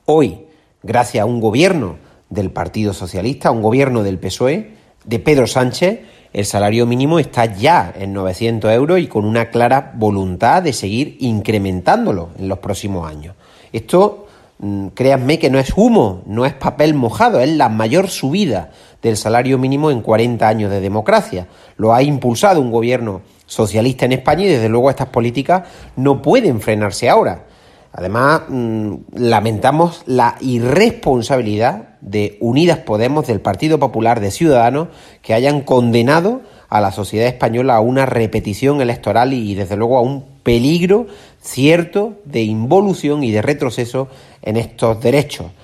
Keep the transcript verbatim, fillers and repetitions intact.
Hoy, gracias a un gobierno del Partido Socialista, a un gobierno del P S O E, de Pedro Sánchez, el salario mínimo está ya en novecientos euros y con una clara voluntad de seguir incrementándolo en los próximos años. Esto, créanme que no es humo, no es papel mojado, es la mayor subida del salario mínimo en cuarenta años de democracia. Lo ha impulsado un gobierno socialista en España y desde luego estas políticas no pueden frenarse ahora. Además, mmm, lamentamos la irresponsabilidad de Unidas Podemos, del Partido Popular, de Ciudadanos, que hayan condenado a la sociedad española a una repetición electoral y, desde luego, a un peligro cierto de involución y de retroceso en estos derechos.